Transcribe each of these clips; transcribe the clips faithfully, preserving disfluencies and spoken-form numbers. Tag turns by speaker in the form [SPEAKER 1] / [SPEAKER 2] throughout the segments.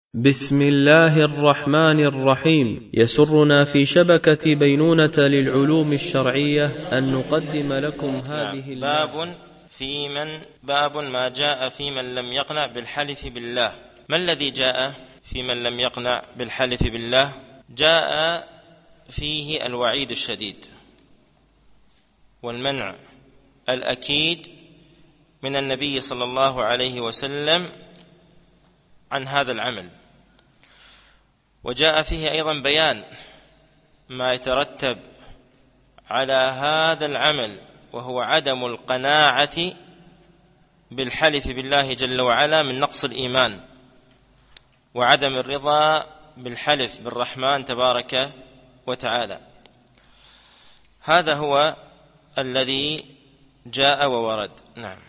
[SPEAKER 1] بسم الله الرحمن الرحيم. يسرنا في شبكة بينونة للعلوم الشرعية أن نقدم لكم هذه
[SPEAKER 2] نعم. باب في من باب ما جاء في من لم يقنع بالحلف بالله. ما الذي جاء في من لم يقنع بالحلف بالله؟ جاء فيه الوعيد الشديد والمنع الأكيد من النبي صلى الله عليه وسلم عن هذا العمل، وجاء فيه أيضا بيان ما يترتب على هذا العمل، وهو عدم القناعة بالحلف بالله جل وعلا من نقص الإيمان، وعدم الرضا بالحلف بالرحمن تبارك وتعالى. هذا هو الذي جاء وورد. نعم.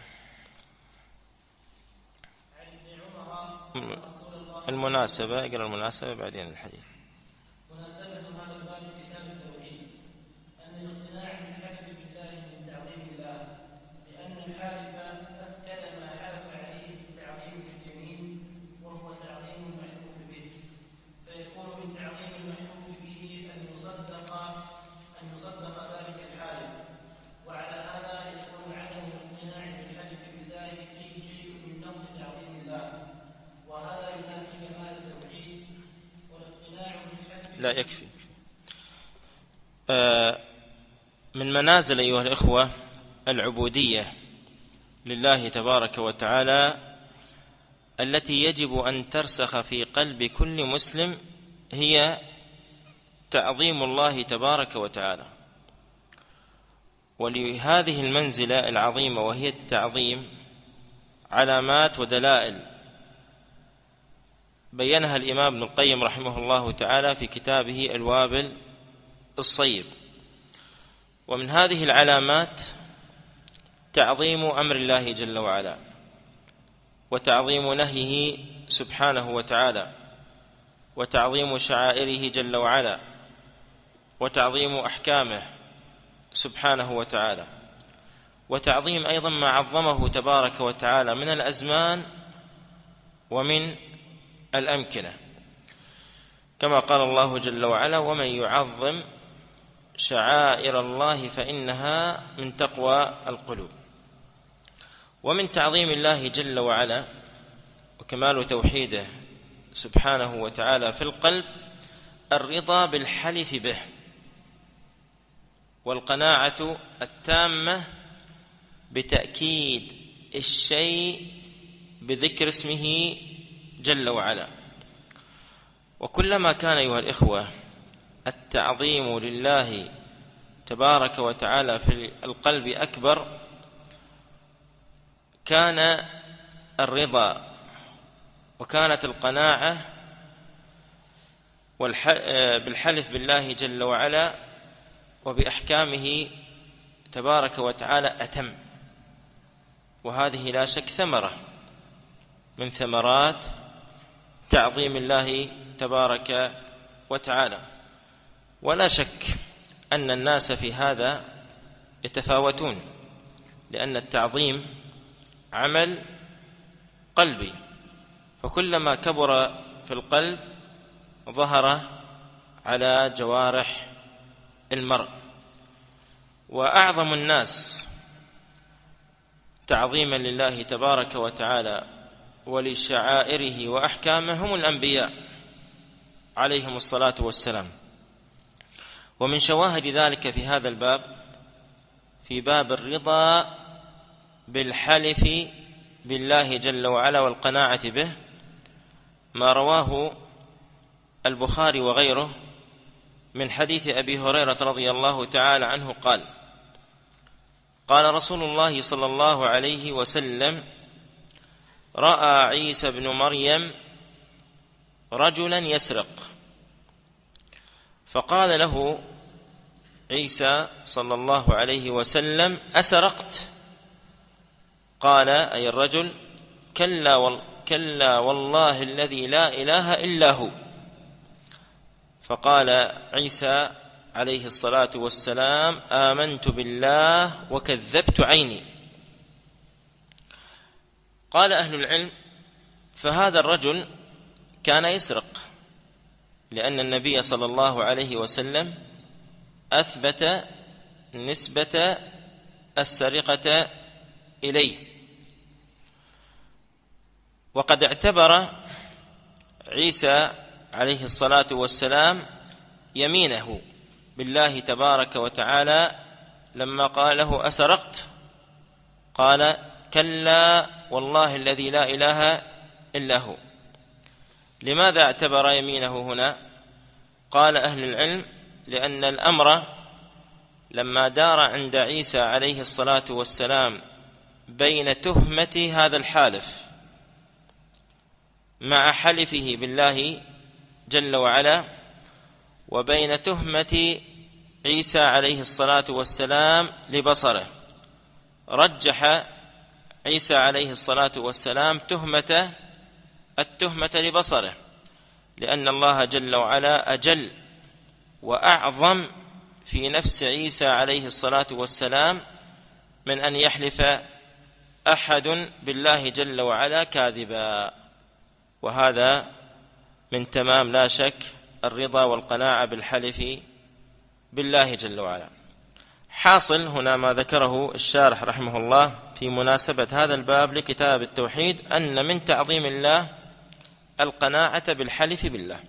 [SPEAKER 2] المناسبة اقرأ المناسبة بعدين الحديث.
[SPEAKER 3] مناسبة هذا الباب كتاب التوحيد أن الاقتناع بالحلف بالله من تعظيم الله، لأن الحالف أكد ما حلف عليه بالتعظيم في اليمين، وهو تعظيم المحلوف به، فيكون من تعظيم المحلوف به أن يصدق أن يصدق ذلك الحالف، وعلى هذا يكون عدم الاقتناع بالحلف بالله فيه شيء من نقص تعظيم الله، وهذا ينافي كمال التوحيد. والاقتناع بالحلف
[SPEAKER 2] لا يكفي. آه من منازل أيها الإخوة العبودية لله تبارك وتعالى التي يجب أن ترسخ في قلب كل مسلم هي تعظيم الله تبارك وتعالى. ولهذه المنزلة العظيمة وهي التعظيم علامات ودلائل بينها الإمام ابن القيم رحمه الله تعالى في كتابه الوابل الصيب. ومن هذه العلامات تعظيم أمر الله جل وعلا، وتعظيم نهيه سبحانه وتعالى، وتعظيم شعائره جل وعلا، وتعظيم أحكامه سبحانه وتعالى، وتعظيم أيضا ما عظمه تبارك وتعالى من الأزمان ومن الأمكنة، كما قال الله جل وعلا: ومن يعظم شعائر الله فإنها من تقوى القلوب. ومن تعظيم الله جل وعلا وكمال توحيده سبحانه وتعالى في القلب الرضا بالحلف به، والقناعة التامة بتأكيد الشيء بذكر اسمه جل وعلا. وكلما كان أيها الإخوة التعظيم لله تبارك وتعالى في القلب أكبر، كان الرضا وكانت القناعة بالحلف بالله جل وعلا وبأحكامه تبارك وتعالى أتم. وهذه لا شك ثمرة من ثمرات تعظيم الله تبارك وتعالى. ولا شك أن الناس في هذا يتفاوتون، لأن التعظيم عمل قلبي، فكلما كبر في القلب ظهر على جوارح المرء. وأعظم الناس تعظيما لله تبارك وتعالى ولشعائره وأحكامه هم الأنبياء عليهم الصلاة والسلام. ومن شواهد ذلك في هذا الباب، في باب الرضا بالحلف بالله جل وعلا والقناعة به، ما رواه البخاري وغيره من حديث أبي هريرة رضي الله تعالى عنه قال: قال رسول الله صلى الله عليه وسلم: رأى عيسى بن مريم رجلا يسرق، فقال له عيسى صلى الله عليه وسلم: أسرقت؟ قال أي الرجل: كلا, وال كلا والله الذي لا إله إلا هو. فقال عيسى عليه الصلاة والسلام: آمنت بالله وكذبت عيني. قال أهل العلم: فهذا الرجل كان يسرق، لأن النبي صلى الله عليه وسلم أثبت نسبة السرقة إليه. وقد اعتبر عيسى عليه الصلاة والسلام يمينه بالله تبارك وتعالى لما قال له أسرقت؟ قال كلا والله الذي لا إله إلا هو. لماذا اعتبر يمينه هنا؟ قال أهل العلم لأن الأمر لما دار عند عيسى عليه الصلاة والسلام بين تهمة هذا الحالف مع حلفه بالله جل وعلا وبين تهمة عيسى عليه الصلاة والسلام لبصره، رجح عيسى عليه الصلاة والسلام تهمة التهمة لبصره، لأن الله جل وعلا أجل وأعظم في نفس عيسى عليه الصلاة والسلام من أن يحلف أحد بالله جل وعلا كاذبا. وهذا من تمام لا شك الرضا والقناعة بالحلف بالله جل وعلا. حاصل هنا ما ذكره الشارح رحمه الله في مناسبة هذا الباب لكتاب التوحيد أن من تعظيم الله القناعة بالحلف بالله،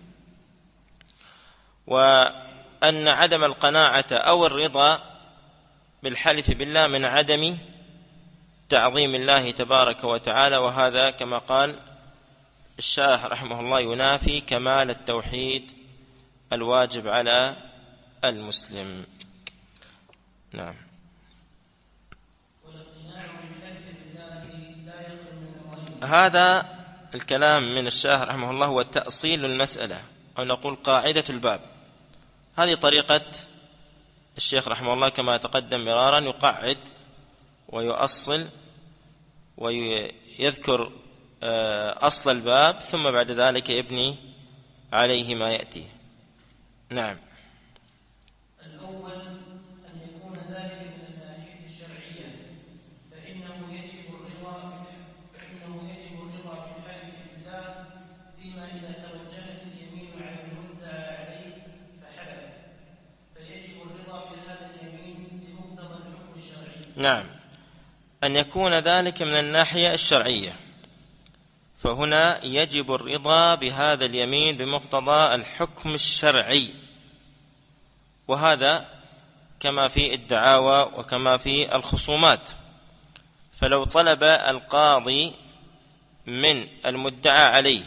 [SPEAKER 2] وأن عدم القناعة أو الرضا بالحلف بالله من عدم تعظيم الله تبارك وتعالى، وهذا كما قال الشارح رحمه الله ينافي كمال التوحيد الواجب على المسلم. نعم. هذا الكلام من الشارح رحمه الله هو تأصيل المسألة، أو نقول قاعدة الباب. هذه طريقة الشيخ رحمه الله كما تقدم مرارا، يقعد ويؤصل ويذكر أصل الباب ثم بعد ذلك يبني عليه ما يأتي. نعم.
[SPEAKER 3] الأول أن يكون ذلك من الناحية الشرعية، فإنه يجب الرضا فإنه يجب الرضا بالحلف بالله فيما إذا توجهت اليمين على المدعى عليه فحلف، فيجب الرضا بهذا اليمين بمقتضى الحكم الشرعي.
[SPEAKER 2] نعم، أن يكون ذلك من الناحية الشرعية، فهنا يجب الرضا بهذا اليمين بمقتضى الحكم الشرعي، وهذا كما في الدعاوى وكما في الخصومات. فلو طلب القاضي من المدعى عليه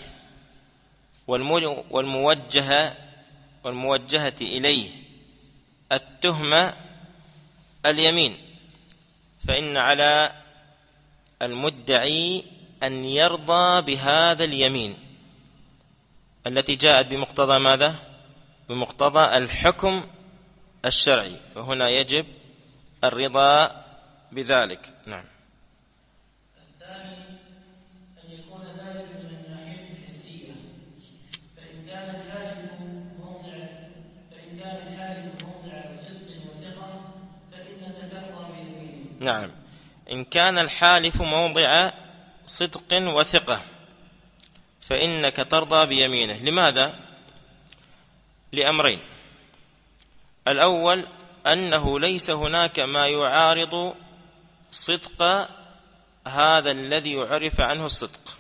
[SPEAKER 2] والموجهة والموجهة إليه التهمة اليمين، فإن على المدعي أن يرضى بهذا اليمين التي جاءت بمقتضى ماذا؟ بمقتضى الحكم الشرعي، فهنا يجب الرضا بذلك. نعم.
[SPEAKER 3] الثاني أن يكون ذلك من الناحية الحسية، فإن كان الحالف موضع فإن كان الحالف موضع صدق وثقة فإنك ترضى بيمينه.
[SPEAKER 2] نعم، إن كان الحالف موضع صدق وثقة فإنك ترضى بيمينه. لماذا؟ لأمرين. الأول أنه ليس هناك ما يعارض صدق هذا الذي يعرف عنه الصدق،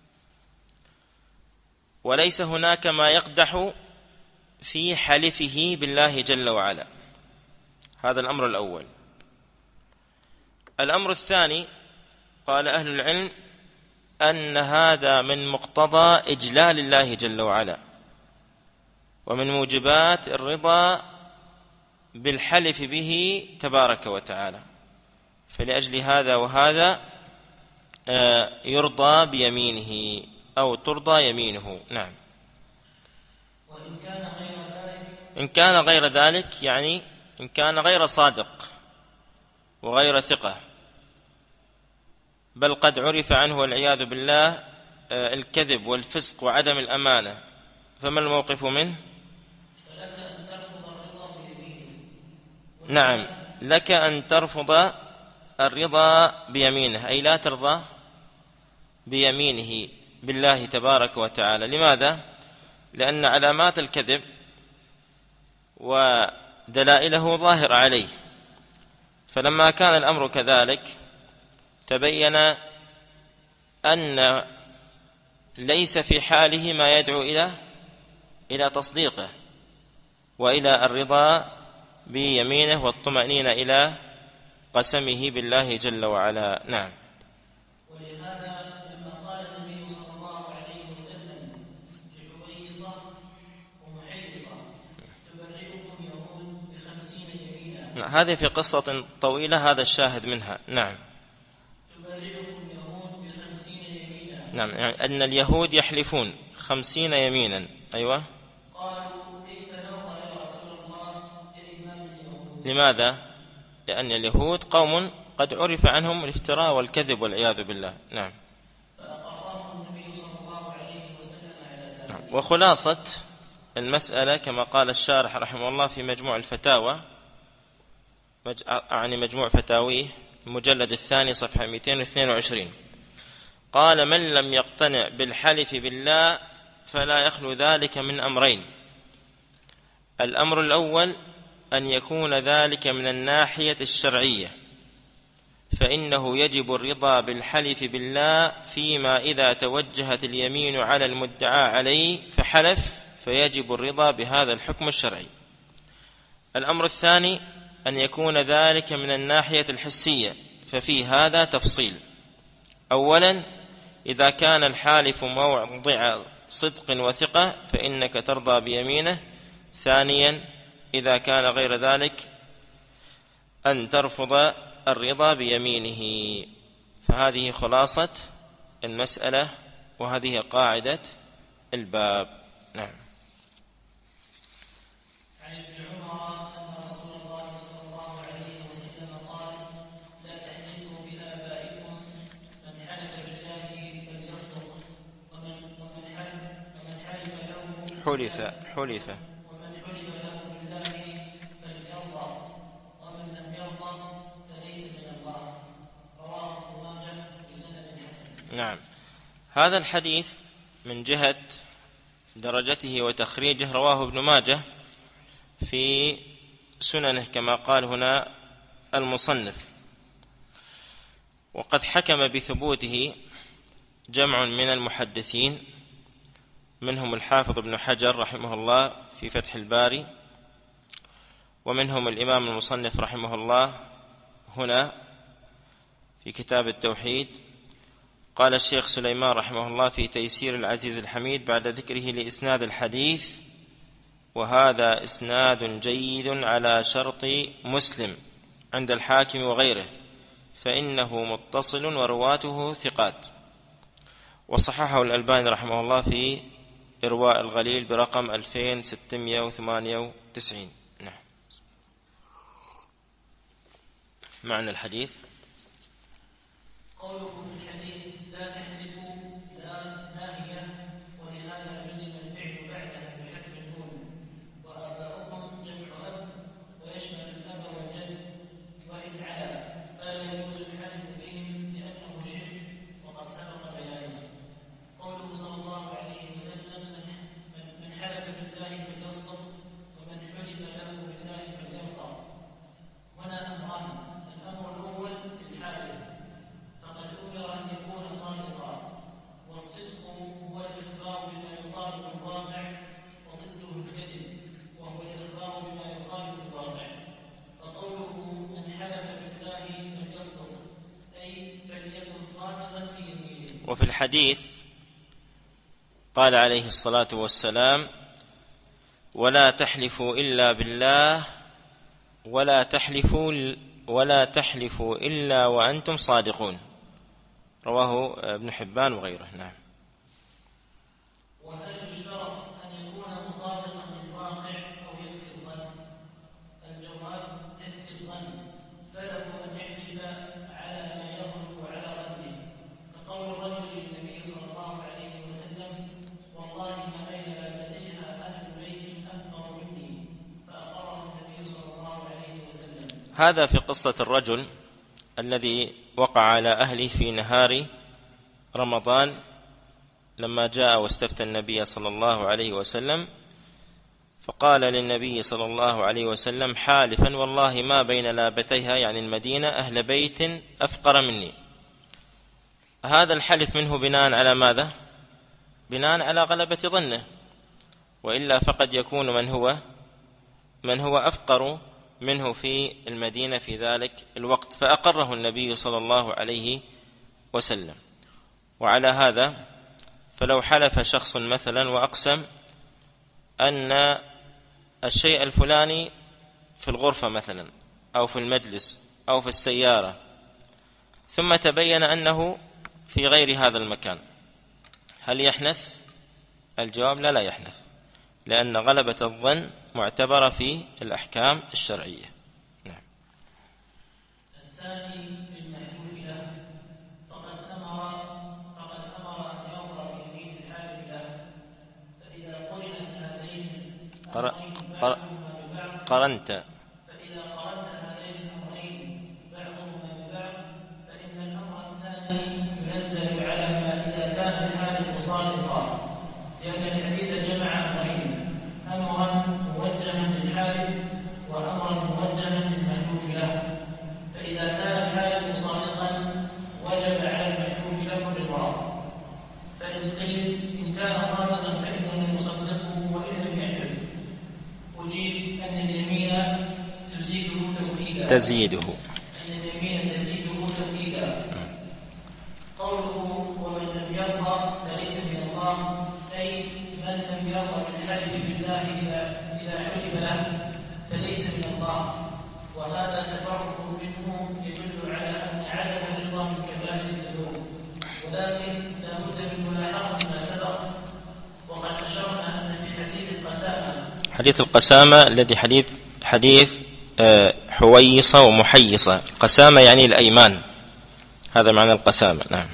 [SPEAKER 2] وليس هناك ما يقدح في حلفه بالله جل وعلا. هذا الأمر الأول. الأمر الثاني قال أهل العلم أن هذا من مقتضى إجلال الله جل وعلا ومن موجبات الرضا بالحلف به تبارك وتعالى، فلأجل هذا وهذا يرضى بيمينه أو ترضى يمينه. نعم.
[SPEAKER 3] وإن كان غير ذلك
[SPEAKER 2] إن كان غير ذلك يعني إن كان غير صادق وغير ثقة، بل قد عرف عنه والعياذ بالله الكذب والفسق وعدم الأمانة، فما الموقف منه؟
[SPEAKER 3] فلك أن ترفض الرضا بيمينه.
[SPEAKER 2] نعم، لك أن ترفض الرضا بيمينه، أي لا ترضى بيمينه بالله تبارك وتعالى. لماذا؟ لأن علامات الكذب ودلائله ظاهر عليه، فلما كان الأمر كذلك تبين أن ليس في حاله ما يدعو إلى إلى تصديقه وإلى الرضا بيمينه والطمأنينة إلى قسمه بالله جل وعلا. نعم.
[SPEAKER 3] ولهذا لما قال النبي صلى الله عليه وسلم لحويصة ومحيصة تبرئكم يهود بخمسين يمينا،
[SPEAKER 2] هذه في قصة طويلة، هذا الشاهد منها. نعم.
[SPEAKER 3] تبرئكم يهود بخمسين يمينا.
[SPEAKER 2] نعم، يعني أن اليهود يحلفون خمسين يمينا. أيوة.
[SPEAKER 3] قالوا كيف نرضى يا رسول الله بأيمان اليهود؟
[SPEAKER 2] لماذا؟ لأن اليهود قوم قد عرف عنهم الافتراء والكذب والعياذ بالله. نعم.
[SPEAKER 3] فأقرهم النبي صلى الله عليه وسلم على ذلك.
[SPEAKER 2] نعم. وخلاصة المسألة كما قال الشارح رحمه الله في مجموع الفتاوى، يعني مجموع فتاويه المجلد الثاني صفحة مئتين واثنين وعشرين، قال: من لم يقتنع بالحلف بالله فلا يخلو ذلك من أمرين. الأمر الأول أن يكون ذلك من الناحية الشرعية، فإنه يجب الرضا بالحلف بالله فيما إذا توجهت اليمين على المدعى عليه فحلف، فيجب الرضا بهذا الحكم الشرعي. الأمر الثاني أن يكون ذلك من الناحية الحسية، ففي هذا تفصيل. أولا، إذا كان الحالف موضع صدق وثقة فإنك ترضى بيمينه. ثانيا، إذا كان غير ذلك أن ترفض الرضا بيمينه. فهذه خلاصة المسألة، وهذه قاعدة الباب. نعم.
[SPEAKER 3] عن ابن عمر أن رسول الله صلى الله عليه وسلم قال: لا تحلفوا بآبائكم، من حلف بالله فليصدق، ومن ومن حلف ومن حلف له
[SPEAKER 2] حلف حلف
[SPEAKER 3] ومن حلف له بالله فليرضى، ومن لم يرضى فليس من الله. رواه ابن ماجه بسند حسن.
[SPEAKER 2] نعم. هذا الحديث من جهة درجته وتخريجه رواه ابن ماجه في سننه كما قال هنا المصنف، وقد حكم بثبوته جمع من المحدثين، منهم الحافظ ابن حجر رحمه الله في فتح الباري، ومنهم الإمام المصنف رحمه الله هنا في كتاب التوحيد. قال الشيخ سليمان رحمه الله في تيسير العزيز الحميد بعد ذكره لإسناد الحديث: وهذا إسناد جيد على شرط مسلم عند الحاكم وغيره، فإنه متصل ورواته ثقات. وصححه الألباني رحمه الله في إرواء الغليل برقم ألفين وستمائة وثمانية وتسعين. نعم. معنى الحديث:
[SPEAKER 3] قوله في الحديث لا تحلفوا لا ناهية، ولهذا جزم الفعل بعدها بحذف النون. وآباؤكم جمع أب ويشمل الأب والجد، وإن علا فلا يجوز الحلف بهم لأنه شرك وقد سبق بيانه. قوله صلى الله عليه وسلم من حلف بالله فليصدق، ومن حلف له بالله فليرضى. هنا أمران: الأمر الأول للحالف، فقد أمر أن يكون صادقا، والصدق هو الإخبار بما يطابق الواقع، وضده الكذب وهو الإخبار بما يخالف الواقع. فقوله من حلف بالله فليصدق أي فليكن صادقا في يمينه.
[SPEAKER 2] وفي الحديث قال عليه الصلاة والسلام: ولا تحلفوا إلا بالله، ولا تحلفوا ولا تحلفوا إلا وأنتم صادقون. رواه ابن حبان وغيره. نعم.
[SPEAKER 3] وهل يشترط أن يكون مطابقا للواقع أو يكفي الظن؟ الجواب: يكفي الظن، فله أن يحلف على ما يغلب على ظنه، كقول الرجل للنبي صلى الله عليه وسلم: والله ما بين لابتيها أهل بيت أفقر مني، فأقره النبي صلى الله عليه وسلم.
[SPEAKER 2] هذا في قصة الرجل الذي وقع على أهله في نهار رمضان لما جاء واستفتى النبي صلى الله عليه وسلم فقال للنبي صلى الله عليه وسلم حالفا والله ما بين لابتيها يعني المدينة أهل بيت أفقر مني. هذا الحلف منه بناء على ماذا؟ بناء على غلبة ظنه، وإلا فقد يكون من هو من هو أفقر منه في المدينة في ذلك الوقت، فأقره النبي صلى الله عليه وسلم. وعلى هذا فلو حلف شخص مثلا وأقسم أن الشيء الفلاني في الغرفة مثلا أو في المجلس أو في السيارة، ثم تبين أنه في غير هذا المكان، هل يحنث؟ الجواب لا لا يحنث، لأن غلبة الظن معتبرة في الأحكام الشرعية. نعم.
[SPEAKER 3] الثاني بالمحلوف له فقد أمر فقد أمر أن يرضى بيمين الحالف له، فإذا قرنت هذين
[SPEAKER 2] قر...
[SPEAKER 3] الأمرين
[SPEAKER 2] قر...
[SPEAKER 3] بعضهما ببعض
[SPEAKER 2] قرنت
[SPEAKER 3] فإذا قرنت هذين الأمرين بعضهما ببعض فإن الأمر الثاني ينزل على ما إذا كان الحالف صادقا، لأن الحديث جمع أمرين: أمرا موجها للحالف وأمرا موجها للمحلوف له. فإذا كان الحالف صادقا وجب على المحلوف له الرضا. فإن قيل إن كان صادقا فإنه يصدقه وإن لم يحلف، أجيب أن اليمين تزيده توكيدا
[SPEAKER 2] تزيده
[SPEAKER 3] أن اليمين تزيده توكيدا. قوله ومن لم يرضى فليس من الله، أي من لم يرضى بالحلف بالله إذا حلف له فليس من الله. وهذا تفرق منه يدل على أن عدم الرضا من كبائر الذنوب، ولكن لا بد من ملاحظة ما سبق. وقد أشرنا أن في حديث القسامة
[SPEAKER 2] حديث القسامة الذي حديث حديث حويصة ومحيصة. قسامة يعني الأيمان، هذا معنى القسامة. نعم.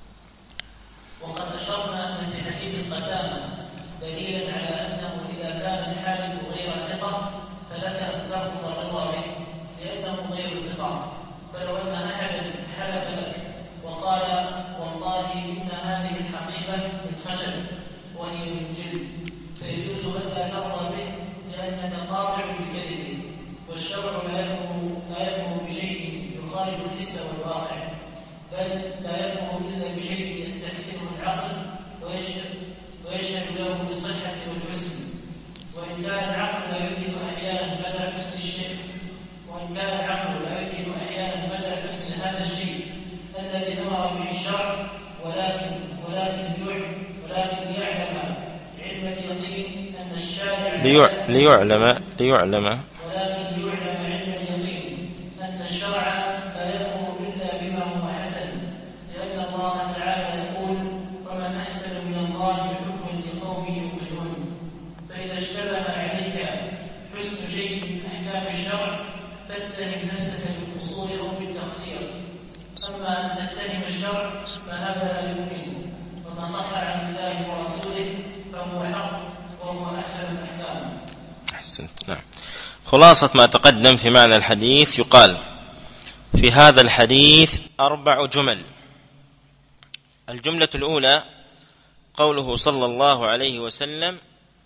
[SPEAKER 3] وقد أشرنا أن في حديث القسامة دليلا على أنه إذا كان الحالف غير ثقة فلك أن ترفض الرضا به لأنه غير ثقة. فلو أن أحدا حلف لك وقال والله إن هذه الحقيبة من خشب وهي من جلد، فيجوز ألا ترضى به لأنك قاطع بكذبه، والشرع لا يأمر لا يأمر بشيء يخالف الحس والواقع، بل لا يأمر إلا بشيء يستحسنه العقل ويشهد ويشهد له بالصحة والحسن. وإن كان العقل لا يدرك أحيانا مدى حسن الشيء وإن كان العقل لا يدرك أحيانا مدى حسن هذا الشيء الذي أمر به الشرع، ولكن ولكن ولكن ليعلم علم اليقين أن الشارع
[SPEAKER 2] ليع... ليعلم ليعلم
[SPEAKER 3] ولكن ليعلم علم اليقين أن الشرع لا يأمر إلا بما هو حسن، لأن الله تعالى يقول ومن أحسن من الله حكما لقوم يوقنون. فإذا اشتبه عليك حسن شيء من أحكام الشرع فاتهم نفسك بالقصور أو بالتقصير. أما أن تتهم الشرع فهذا لا يمكن، وما صح عن الله ورسوله فهو حق وهو أحسن الأحكام.
[SPEAKER 2] أحسنت. نعم. خلاصة ما تقدم في معنى الحديث، يقال في هذا الحديث أربع جمل. الجملة الأولى قوله صلى الله عليه وسلم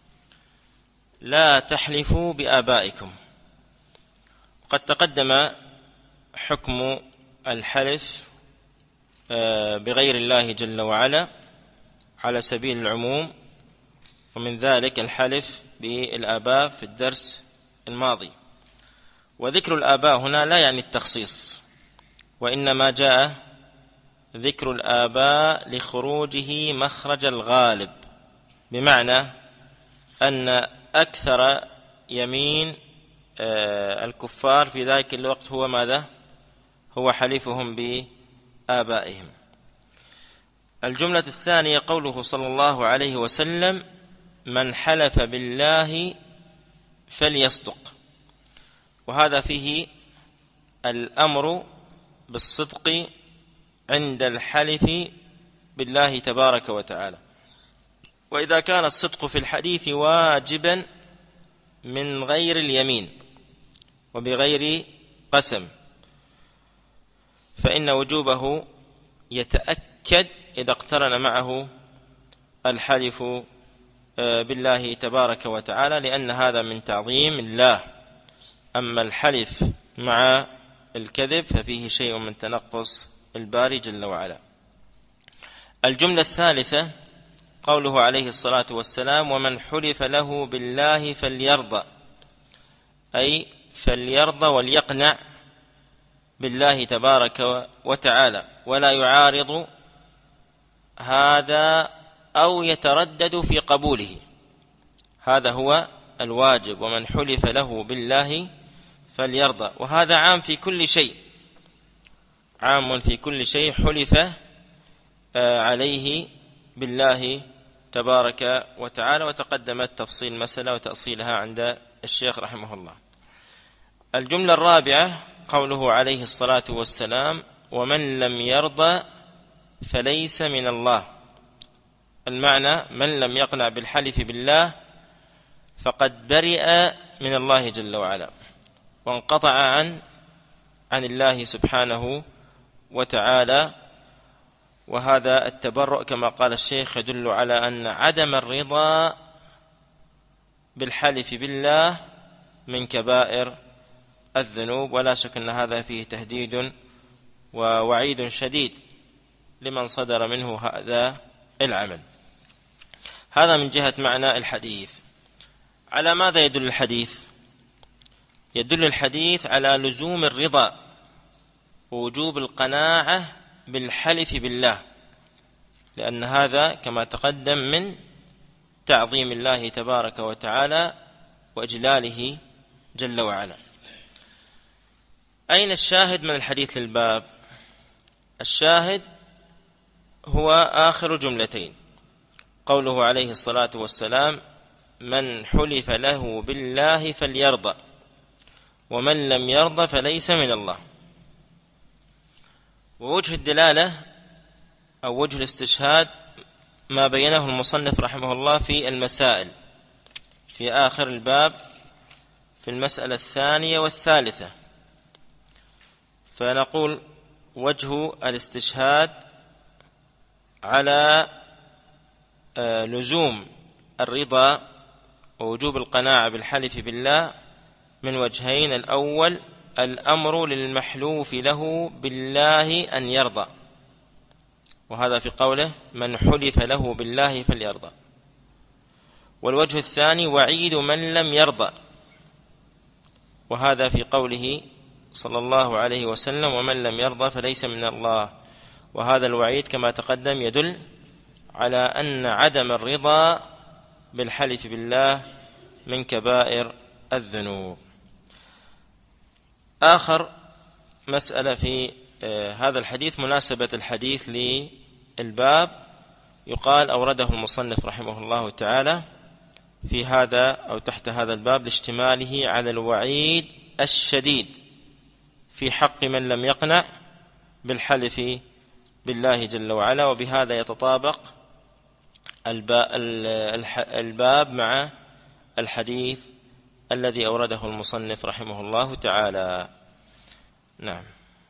[SPEAKER 2] لا تحلفوا بآبائكم. قد تقدم حكم الحلف بغير الله جل وعلا على سبيل العموم، ومن ذلك الحلف بالآباء في الدرس الماضي. وذكر الآباء هنا لا يعني التخصيص، وإنما جاء ذكر الآباء لخروجه مخرج الغالب، بمعنى أن أكثر يمين الكفار في ذلك الوقت هو ماذا؟ هو حلفهم بآبائهم. الجملة الثانية قوله صلى الله عليه وسلم من حلف بالله فليصدق، وهذا فيه الأمر بالصدق عند الحلف بالله تبارك وتعالى. وإذا كان الصدق في الحديث واجبا من غير اليمين وبغير قسم، فإن وجوبه يتأكد إذا اقترن معه الحلف بالله تبارك وتعالى، لأن هذا من تعظيم الله. أما الحلف مع الكذب ففيه شيء من تنقص الباري جل وعلا. الجملة الثالثة قوله عليه الصلاة والسلام: ومن حلف له بالله فليرضى، أي فليرضى وليقنع بالله تبارك وتعالى، ولا يعارض هذا أو يتردد في قبوله. هذا هو الواجب: ومن حلف له بالله فليرضى. وهذا عام في كل شيء، عام في كل شيء حلف عليه بالله تبارك وتعالى، وتقدمت تفصيل المسألة وتأصيلها عند الشيخ رحمه الله. الجملة الرابعة قوله عليه الصلاة والسلام: ومن لم يرضى فليس من الله. المعنى: من لم يقنع بالحلف بالله فقد برئ من الله جل وعلا، وانقطع عن عن الله سبحانه وتعالى. وهذا التبرؤ كما قال الشيخ يدل على أن عدم الرضا بالحلف بالله من كبائر الذنوب، ولا شك أن هذا فيه تهديد ووعيد شديد لمن صدر منه هذا العمل. هذا من جهة معنى الحديث. على ماذا يدل الحديث؟ يدل الحديث على لزوم الرضا ووجوب القناعة بالحلف بالله، لأن هذا كما تقدم من تعظيم الله تبارك وتعالى وإجلاله جل وعلا. أين الشاهد من الحديث للباب؟ الشاهد هو آخر جملتين، قوله عليه الصلاة والسلام: من حلف له بالله فليرضى، ومن لم يرضى فليس من الله. ووجه الدلالة أو وجه الاستشهاد ما بينه المصنف رحمه الله في المسائل في آخر الباب في المسألة الثانية والثالثة. فنقول وجه الاستشهاد على لزوم الرضا ووجوب القناعة بالحلف بالله من وجهين: الأول الأمر للمحلوف له بالله أن يرضى، وهذا في قوله: من حلف له بالله فليرضى. والوجه الثاني وعيد من لم يرضى، وهذا في قوله صلى الله عليه وسلم: ومن لم يرضى فليس من الله. وهذا الوعيد كما تقدم يدل على أن عدم الرضا بالحلف بالله من كبائر الذنوب. آخر مسألة في هذا الحديث مناسبة الحديث للباب، يقال أورده المصنف رحمه الله تعالى في هذا أو تحت هذا الباب لاشتماله على الوعيد الشديد في حق من لم يقنع بالحلف بالله جل وعلا. وبهذا يتطابق الباب مع الحديث الذي أورده المصنف رحمه الله تعالى. نعم.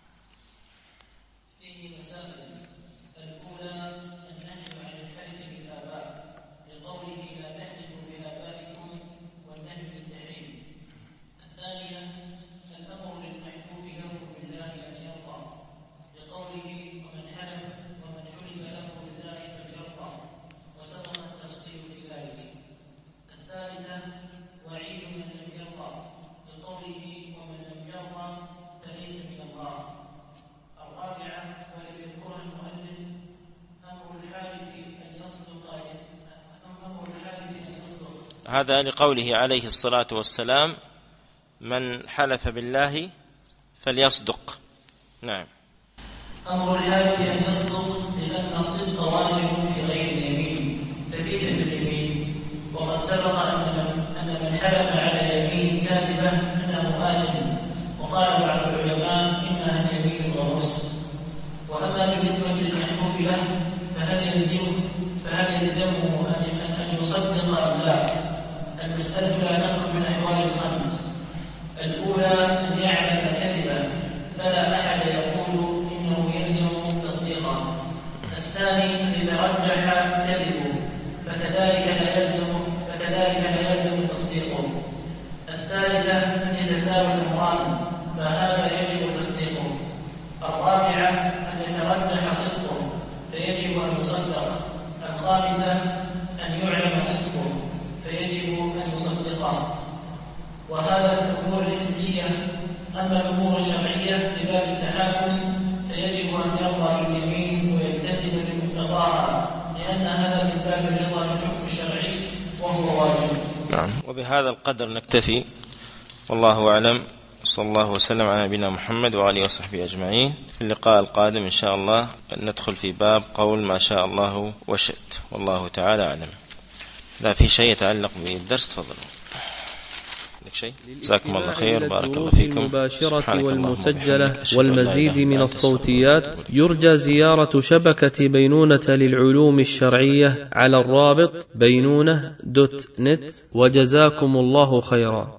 [SPEAKER 2] هذا لقوله عليه الصلاة والسلام: من حلف بالله فليصدق. نعم.
[SPEAKER 3] أمر الحالف أن يصدق، لأن الصدق واجب في غير اليمين، فكيف باليمين؟ وقد سبق أن من حلف على يمين كاذبة أنه آثم، وقال بعض العلماء إنها اليمين والرسل. وأما بالنسبة للمحلوف له فهل يلزمه فهل يلزمه أن يصدق أم لا؟ المسألة لا تخرج من أحوال الخمس. الأولى أن يعلم كذبا فلا أحد يقول إنه يلزم تصديقه. الثاني أن يترجح كذبه واجب.
[SPEAKER 2] نعم. وبهذا القدر نكتفي، والله أعلم. صلى الله وسلم على نبينا محمد وعلى وصحبه أجمعين. في اللقاء القادم إن شاء الله ندخل في باب قول ما شاء الله وشئت، والله تعالى أعلم. لا في شيء يتعلق بالدرس تفضلوا. لك شيء؟ جزاكم الله خير، بارك الله فيكم.
[SPEAKER 1] المباشرة والمسجلة والمزيد من الصوتيات يرجى زيارة شبكة بينونة للعلوم الشرعية على الرابط بينونة دوت نت، وجزاكم الله خيرا.